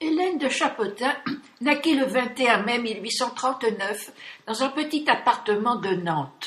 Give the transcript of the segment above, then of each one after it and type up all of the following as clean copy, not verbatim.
Hélène de Chapotin naquit le 21 mai 1839 dans un petit appartement de Nantes.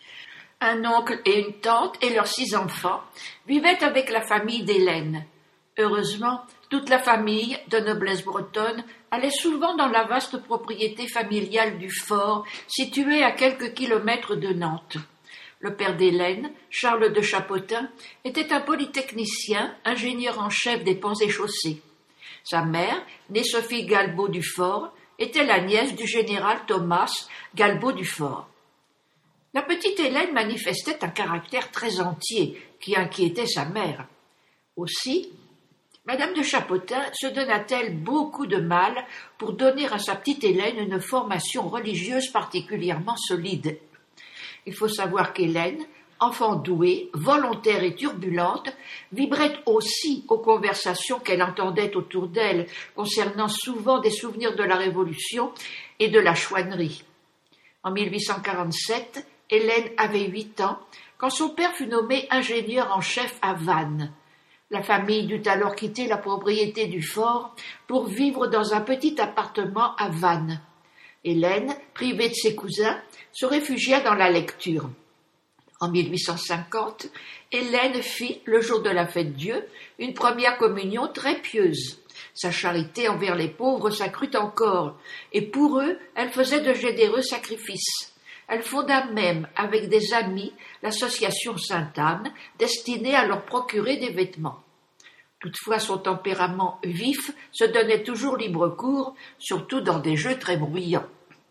Un oncle et une tante et leurs 6 enfants vivaient avec la famille d'Hélène. Heureusement, toute la famille, de noblesse bretonne, allait souvent dans la vaste propriété familiale du fort, située à quelques kilomètres de Nantes. Le père d'Hélène, Charles de Chapotin, était un polytechnicien, ingénieur en chef des ponts et chaussées. Sa mère, née Sophie Galbaud du Fort, était la nièce du général Thomas Galbaud du Fort. La petite Hélène manifestait un caractère très entier qui inquiétait sa mère. Aussi, Madame de Chapotin se donna-t-elle beaucoup de mal pour donner à sa petite Hélène une formation religieuse particulièrement solide. Il faut savoir qu'Hélène, enfant douée, volontaire et turbulente, vibrait aussi aux conversations qu'elle entendait autour d'elle, concernant souvent des souvenirs de la Révolution et de la chouannerie. En 1847, Hélène avait 8 ans quand son père fut nommé ingénieur en chef à Vannes. La famille dut alors quitter la propriété du fort pour vivre dans un petit appartement à Vannes. Hélène, privée de ses cousins, se réfugia dans la lecture. En 1850, Hélène fit, le jour de la Fête-Dieu, une première communion très pieuse. Sa charité envers les pauvres s'accrut encore, et pour eux, elle faisait de généreux sacrifices. Elle fonda même, avec des amis, l'association Sainte-Anne, destinée à leur procurer des vêtements. Toutefois, son tempérament vif se donnait toujours libre cours, surtout dans des jeux très bruyants.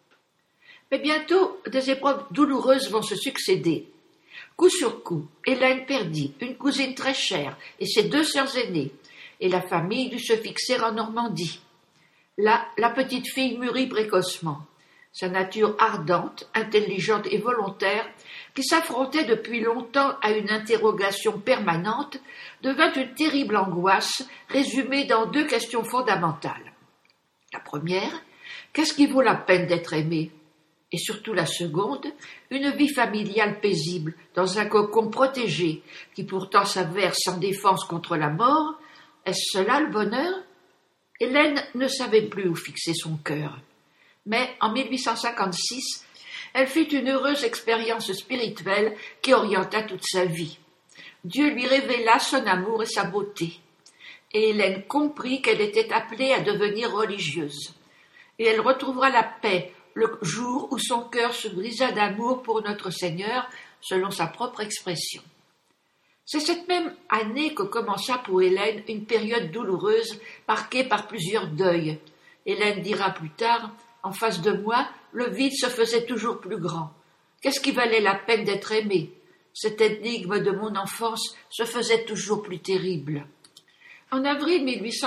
Mais bientôt, des épreuves douloureuses vont se succéder. Coup sur coup, Hélène perdit une cousine très chère et ses 2 sœurs aînées, et la famille dut se fixer en Normandie. Là, la petite fille mûrit précocement. Sa nature ardente, intelligente et volontaire, qui s'affrontait depuis longtemps à une interrogation permanente, devint une terrible angoisse résumée dans 2 questions fondamentales. La première, qu'est-ce qui vaut la peine d'être aimé ? Et surtout la seconde, une vie familiale paisible, dans un cocon protégé, qui pourtant s'avère sans défense contre la mort, est-ce cela le bonheur ? Hélène ne savait plus où fixer son cœur. Mais en 1856, elle fit une heureuse expérience spirituelle qui orienta toute sa vie. Dieu lui révéla son amour et sa beauté. Et Hélène comprit qu'elle était appelée à devenir religieuse. Et elle retrouvera la paix le jour où son cœur se brisa d'amour pour notre Seigneur, selon sa propre expression. C'est cette même année que commença pour Hélène une période douloureuse, marquée par plusieurs deuils. Hélène dira plus tard, « En face de moi, le vide se faisait toujours plus grand. Qu'est-ce qui valait la peine d'être aimé ? Cette énigme de mon enfance se faisait toujours plus terrible. » En avril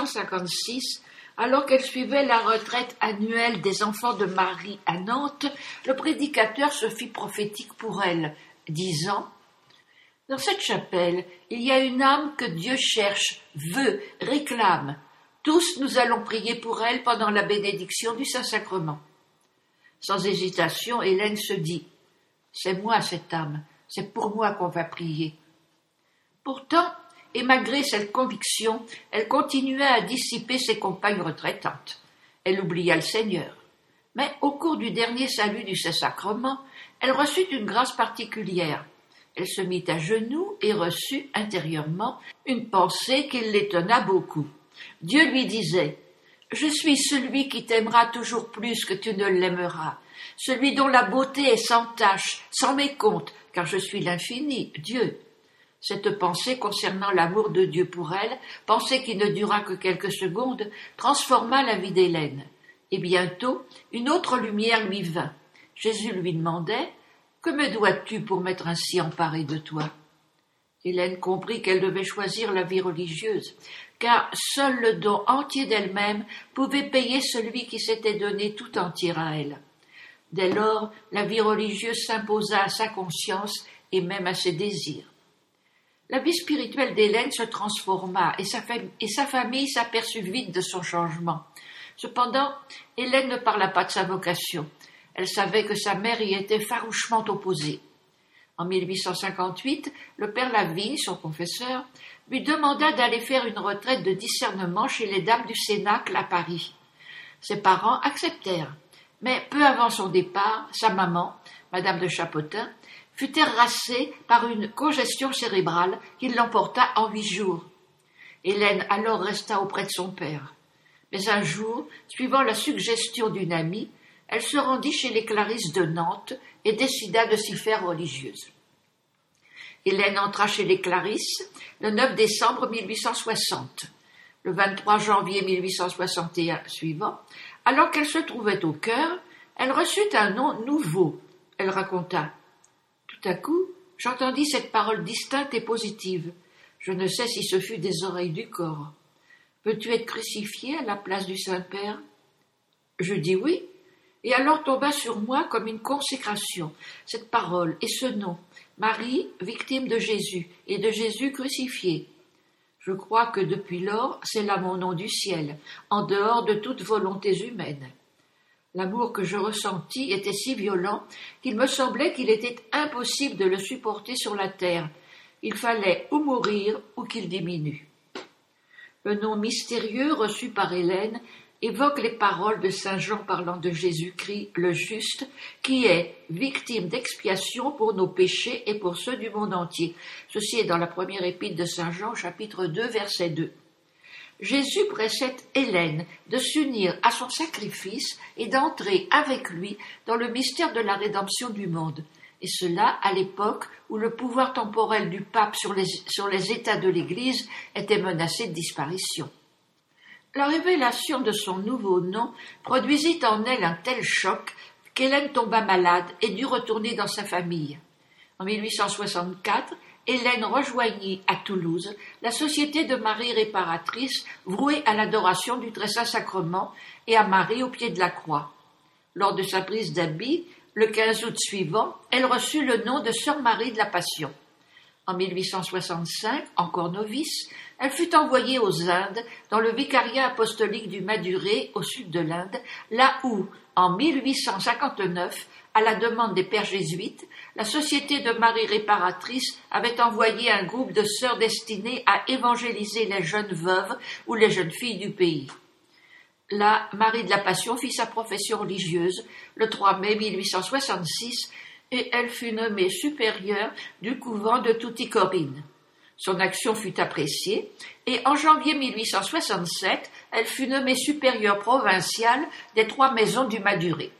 1856, alors qu'elle suivait la retraite annuelle des enfants de Marie à Nantes, le prédicateur se fit prophétique pour elle, disant « Dans cette chapelle, il y a une âme que Dieu cherche, veut, réclame. Tous nous allons prier pour elle pendant la bénédiction du Saint-Sacrement. » Sans hésitation, Hélène se dit « C'est moi cette âme, c'est pour moi qu'on va prier. » Pourtant, et malgré cette conviction, elle continuait à dissiper ses compagnes retraitantes. Elle oublia le Seigneur. Mais au cours du dernier salut du Saint-Sacrement, elle reçut une grâce particulière. Elle se mit à genoux et reçut intérieurement une pensée qui l'étonna beaucoup. Dieu lui disait « Je suis celui qui t'aimera toujours plus que tu ne l'aimeras, celui dont la beauté est sans tache, sans mécompte, car je suis l'infini, Dieu. » Cette pensée concernant l'amour de Dieu pour elle, pensée qui ne dura que quelques secondes, transforma la vie d'Hélène. Et bientôt, une autre lumière lui vint. Jésus lui demandait « Que me dois-tu pour m'être ainsi emparé de toi ?» Hélène comprit qu'elle devait choisir la vie religieuse, car seul le don entier d'elle-même pouvait payer celui qui s'était donné tout entier à elle. Dès lors, la vie religieuse s'imposa à sa conscience et même à ses désirs. La vie spirituelle d'Hélène se transforma et sa famille s'aperçut vite de son changement. Cependant, Hélène ne parla pas de sa vocation. Elle savait que sa mère y était farouchement opposée. En 1858, le père Lavigne, son confesseur, lui demanda d'aller faire une retraite de discernement chez les dames du Cénacle à Paris. Ses parents acceptèrent, mais peu avant son départ, sa maman, Madame de Chapotin, fut terrassée par une congestion cérébrale qui l'emporta en 8 jours. Hélène alors resta auprès de son père. Mais un jour, suivant la suggestion d'une amie, elle se rendit chez les Clarisses de Nantes et décida de s'y faire religieuse. Hélène entra chez les Clarisses le 9 décembre 1860. Le 23 janvier 1861 suivant, alors qu'elle se trouvait au chœur, elle reçut un nom nouveau. Elle raconta. Tout à coup, j'entendis cette parole distincte et positive. Je ne sais si ce fut des oreilles du corps. Veux-tu être crucifié à la place du Saint-Père? Je dis oui, et alors tomba sur moi comme une consécration, cette parole et ce nom, Marie, victime de Jésus, et de Jésus crucifié. Je crois que depuis lors, c'est là mon nom du ciel, en dehors de toute volonté humaine. L'amour que je ressentis était si violent qu'il me semblait qu'il était impossible de le supporter sur la terre. Il fallait ou mourir ou qu'il diminue. Le nom mystérieux reçu par Hélène évoque les paroles de saint Jean parlant de Jésus-Christ, le juste, qui est victime d'expiation pour nos péchés et pour ceux du monde entier. Ceci est dans la première épître de saint Jean, chapitre 2, verset 2. Jésus précède Hélène de s'unir à son sacrifice et d'entrer avec lui dans le mystère de la rédemption du monde. Et cela à l'époque où le pouvoir temporel du pape sur les États de l'Église était menacé de disparition. La révélation de son nouveau nom produisit en elle un tel choc qu'Hélène tomba malade et dut retourner dans sa famille. En 1864, Hélène rejoignit à Toulouse la Société de Marie réparatrice vouée à l'adoration du Très Saint Sacrement et à Marie au pied de la croix. Lors de sa prise d'habit, le 15 août suivant, elle reçut le nom de Sœur Marie de la Passion. En 1865, encore novice, elle fut envoyée aux Indes, dans le vicariat apostolique du Maduré, au sud de l'Inde, là où, en 1859, à la demande des pères jésuites, la Société de Marie réparatrice avait envoyé un groupe de sœurs destinées à évangéliser les jeunes veuves ou les jeunes filles du pays. Là, Marie de la Passion fit sa profession religieuse le 3 mai 1866 et elle fut nommée supérieure du couvent de Tuticorin. Son action fut appréciée et en janvier 1867, elle fut nommée supérieure provinciale des 3 maisons du Maduré.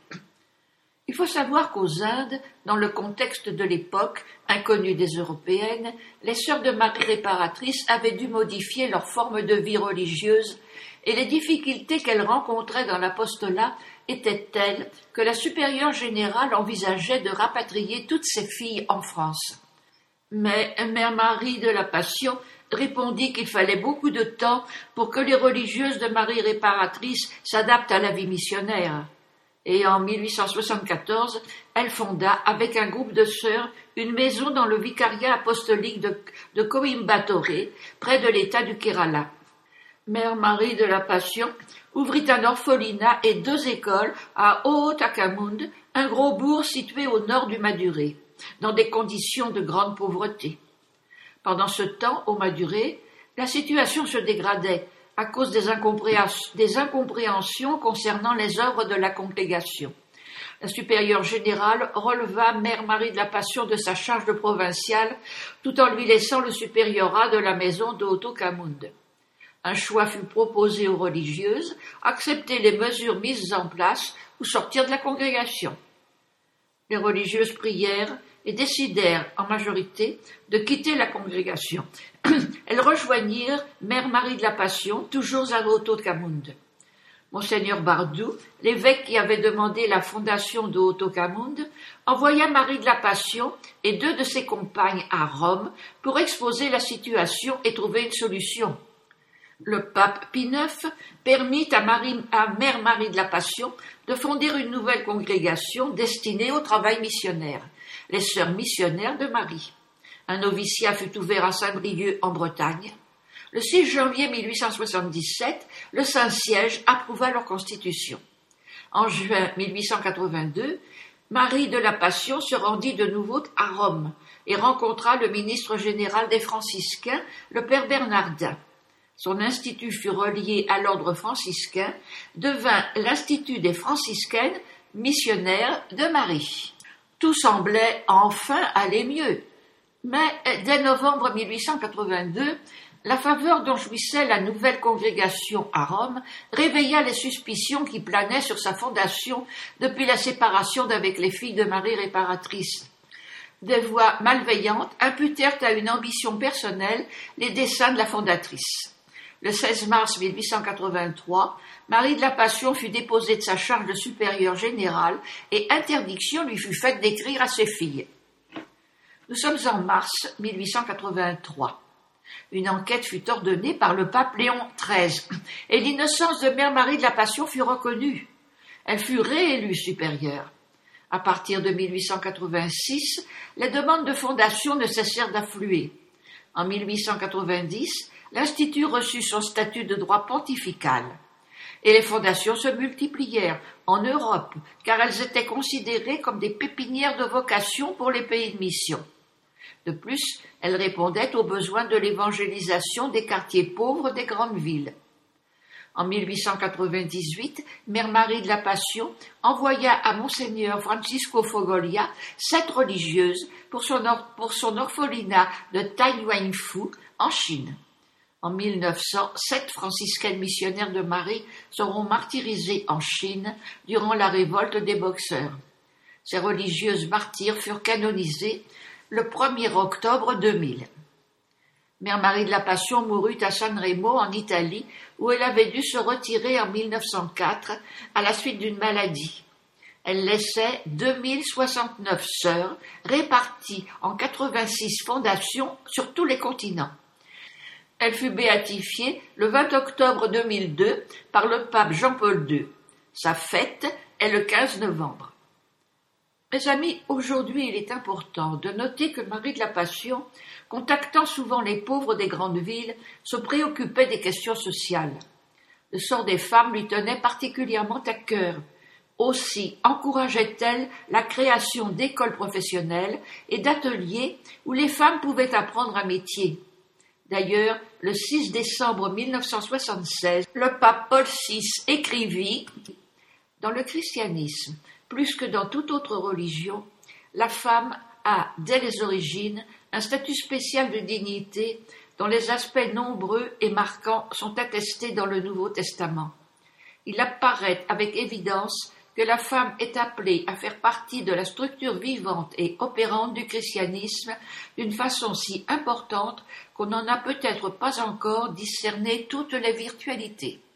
Il faut savoir qu'aux Indes, dans le contexte de l'époque, inconnu des Européennes, les sœurs de Marie réparatrice avaient dû modifier leur forme de vie religieuse et les difficultés qu'elles rencontraient dans l'apostolat étaient telles que la supérieure générale envisageait de rapatrier toutes ses filles en France. Mais Mère Marie de la Passion répondit qu'il fallait beaucoup de temps pour que les religieuses de Marie réparatrice s'adaptent à la vie missionnaire. Et en 1874, elle fonda, avec un groupe de sœurs, une maison dans le vicariat apostolique de Coimbatore, près de l'État du Kerala. Mère Marie de la Passion ouvrit un orphelinat et 2 écoles à Ootacamund, un gros bourg situé au nord du Maduré, dans des conditions de grande pauvreté. Pendant ce temps, au Maduré, la situation se dégradait à cause des incompréhensions concernant les œuvres de la congrégation. La supérieure générale releva Mère Marie de la Passion de sa charge de provinciale, tout en lui laissant le supériorat de la maison d'Ootacamund. Un choix fut proposé aux religieuses, accepter les mesures mises en place ou sortir de la congrégation. Les religieuses prièrent et décidèrent en majorité de quitter la congrégation. Elles rejoignirent Mère Marie de la Passion, toujours à Ootacamund. Monseigneur Bardou, l'évêque qui avait demandé la fondation de Ootacamund, envoya Marie de la Passion et 2 de ses compagnes à Rome pour exposer la situation et trouver une solution. Le pape Pie IX permit à Mère Marie de la Passion de fonder une nouvelle congrégation destinée au travail missionnaire, les Sœurs missionnaires de Marie. Un noviciat fut ouvert à Saint-Brieuc en Bretagne. Le 6 janvier 1877, le Saint-Siège approuva leur constitution. En juin 1882, Marie de la Passion se rendit de nouveau à Rome et rencontra le ministre général des franciscains, le père Bernardin. Son institut fut relié à l'ordre franciscain, devint l'Institut des franciscaines missionnaires de Marie. Tout semblait enfin aller mieux. Mais dès novembre 1882, la faveur dont jouissait la nouvelle congrégation à Rome réveilla les suspicions qui planaient sur sa fondation depuis la séparation d'avec les filles de Marie réparatrice. Des voix malveillantes imputèrent à une ambition personnelle les desseins de la fondatrice. Le 16 mars 1883, Marie de la Passion fut déposée de sa charge de supérieure générale et interdiction lui fut faite d'écrire à ses filles. Nous sommes en mars 1883. Une enquête fut ordonnée par le pape Léon XIII et l'innocence de Mère Marie de la Passion fut reconnue. Elle fut réélue supérieure. À partir de 1886, les demandes de fondation ne cessèrent d'affluer. En 1890, l'Institut reçut son statut de droit pontifical. Et les fondations se multiplièrent en Europe, car elles étaient considérées comme des pépinières de vocation pour les pays de mission. De plus, elles répondaient aux besoins de l'évangélisation des quartiers pauvres des grandes villes. En 1898, Mère Marie de la Passion envoya à Monseigneur Francisco Fogolia 7 religieuses pour son orphelinat de Taiyuanfu en Chine. En 1900, 7 franciscaines missionnaires de Marie seront martyrisées en Chine durant la révolte des Boxers. Ces religieuses martyrs furent canonisées le 1er octobre 2000. Mère Marie de la Passion mourut à San Remo en Italie où elle avait dû se retirer en 1904 à la suite d'une maladie. Elle laissait 2069 sœurs réparties en 86 fondations sur tous les continents. Elle fut béatifiée le 20 octobre 2002 par le pape Jean-Paul II. Sa fête est le 15 novembre. Mes amis, aujourd'hui il est important de noter que Marie de la Passion, contactant souvent les pauvres des grandes villes, se préoccupait des questions sociales. Le sort des femmes lui tenait particulièrement à cœur. Aussi encourageait-elle la création d'écoles professionnelles et d'ateliers où les femmes pouvaient apprendre un métier. D'ailleurs, le 6 décembre 1976, le pape Paul VI écrivit « Dans le christianisme, plus que dans toute autre religion, la femme a, dès les origines, un statut spécial de dignité dont les aspects nombreux et marquants sont attestés dans le Nouveau Testament. Il apparaît avec évidence que la femme est appelée à faire partie de la structure vivante et opérante du christianisme d'une façon si importante qu'on n'en a peut-être pas encore discerné toutes les virtualités.